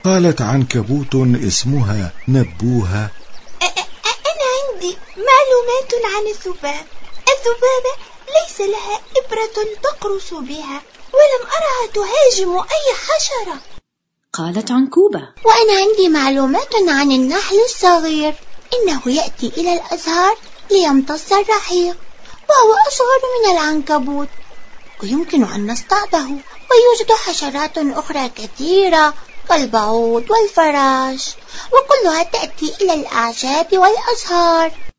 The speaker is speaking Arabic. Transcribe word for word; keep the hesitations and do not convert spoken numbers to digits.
قالت عنكبوت اسمها نبوها: أنا عندي معلومات عن الذباب. الذبابة ليس لها إبرة تقرص بها، ولم أرها تهاجم أي حشرة. قالت عنكوبة: وأنا عندي معلومات عن النحل الصغير، إنه يأتي إلى الأزهار ليمتص الرحيق، وهو أصغر من العنكبوت، ويمكن أن نصطاده. ويوجد حشرات أخرى كثيرة كالبعوض والفراش، وكلها تأتي إلى الأعشاب والأزهار.